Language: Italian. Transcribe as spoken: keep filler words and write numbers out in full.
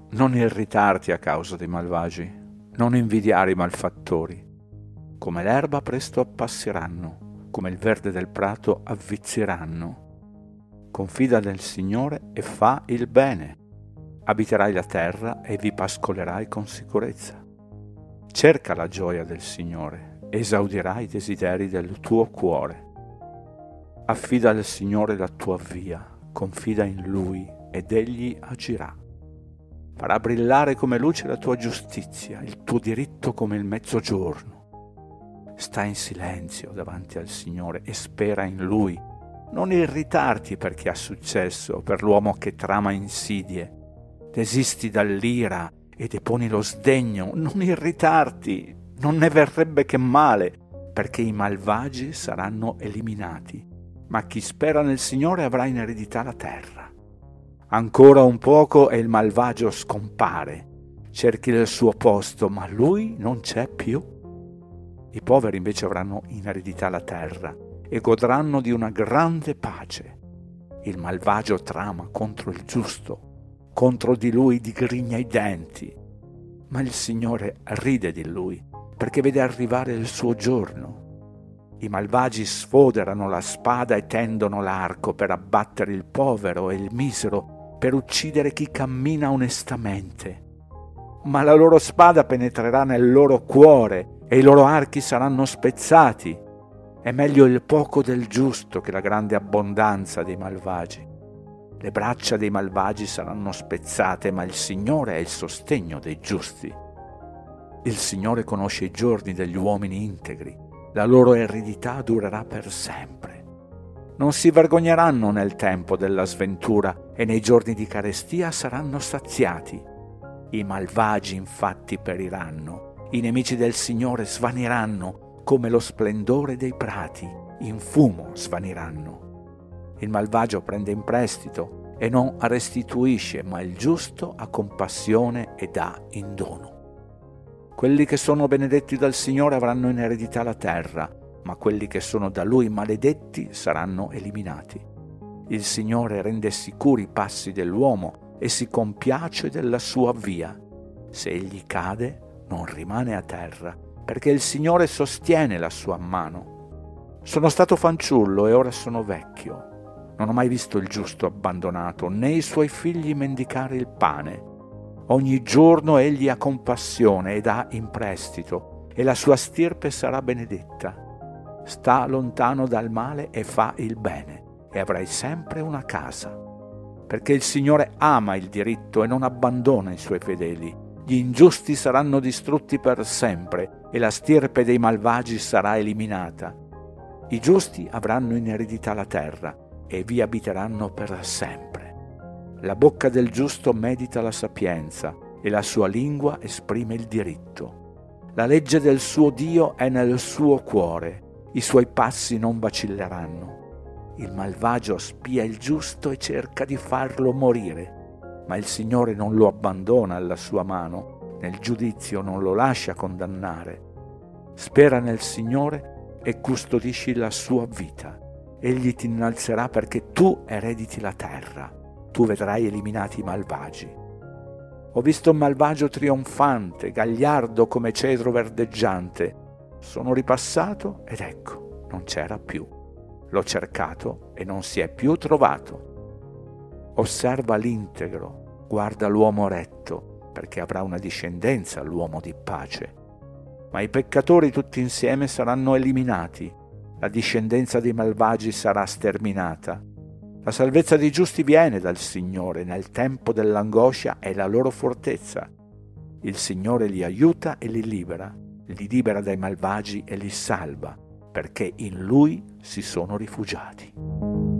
Non irritarti a causa dei malvagi, non invidiare i malfattori. Come l'erba presto appasseranno, come il verde del prato avvizieranno. Confida nel Signore e fa il bene. Abiterai la terra e vi pascolerai con sicurezza. Cerca la gioia del Signore, esaudirai i desideri del tuo cuore. Affida al Signore la tua via, confida in Lui ed Egli agirà. Farà brillare come luce la tua giustizia, il tuo diritto come il mezzogiorno. Sta in silenzio davanti al Signore e spera in Lui. Non irritarti per chi ha successo, per l'uomo che trama insidie. Desisti dall'ira e deponi lo sdegno. Non irritarti, non ne verrebbe che male, perché i malvagi saranno eliminati. Ma chi spera nel Signore avrà in eredità la terra. Ancora un poco e il malvagio scompare. Cerchi il suo posto, ma lui non c'è più. I poveri invece avranno in eredità la terra e godranno di una grande pace. Il malvagio trama contro il giusto, contro di lui digrigna i denti, ma il Signore ride di lui, perché vede arrivare il suo giorno. I malvagi sfoderano la spada e tendono l'arco per abbattere il povero e il misero, per uccidere chi cammina onestamente. Ma la loro spada penetrerà nel loro cuore e i loro archi saranno spezzati. È meglio il poco del giusto che la grande abbondanza dei malvagi. Le braccia dei malvagi saranno spezzate, ma il Signore è il sostegno dei giusti. Il Signore conosce i giorni degli uomini integri, la loro eredità durerà per sempre. Non si vergogneranno nel tempo della sventura e nei giorni di carestia saranno saziati. I malvagi infatti periranno, i nemici del Signore svaniranno, come lo splendore dei prati, in fumo svaniranno. Il malvagio prende in prestito e non restituisce, ma il giusto ha compassione e dà in dono. Quelli che sono benedetti dal Signore avranno in eredità la terra, ma quelli che sono da Lui maledetti saranno eliminati. Il Signore rende sicuri i passi dell'uomo e si compiace della sua via. Se egli cade, non rimane a terra, perché il Signore sostiene la sua mano. Sono stato fanciullo e ora sono vecchio. Non ho mai visto il giusto abbandonato, né i suoi figli mendicare il pane. Ogni giorno egli ha compassione e dà in prestito, e la sua stirpe sarà benedetta. Sta lontano dal male e fa il bene, e avrai sempre una casa. Perché il Signore ama il diritto e non abbandona i suoi fedeli. Gli ingiusti saranno distrutti per sempre e la stirpe dei malvagi sarà eliminata. I giusti avranno in eredità la terra e vi abiteranno per sempre. La bocca del giusto medita la sapienza e la sua lingua esprime il diritto. La legge del suo Dio è nel suo cuore, i suoi passi non vacilleranno. Il malvagio spia il giusto e cerca di farlo morire. Ma il Signore non lo abbandona alla sua mano, nel giudizio non lo lascia condannare. Spera nel Signore e custodisci la sua vita. Egli ti innalzerà perché tu erediti la terra. Tu vedrai eliminati i malvagi. Ho visto un malvagio trionfante, gagliardo come cedro verdeggiante. Sono ripassato ed ecco, non c'era più. L'ho cercato e non si è più trovato. Osserva l'integro, guarda l'uomo retto, perché avrà una discendenza l'uomo di pace. Ma i peccatori tutti insieme saranno eliminati, la discendenza dei malvagi sarà sterminata. La salvezza dei giusti viene dal Signore, nel tempo dell'angoscia è la loro fortezza. Il Signore li aiuta e li libera, li libera dai malvagi e li salva, perché in Lui si sono rifugiati.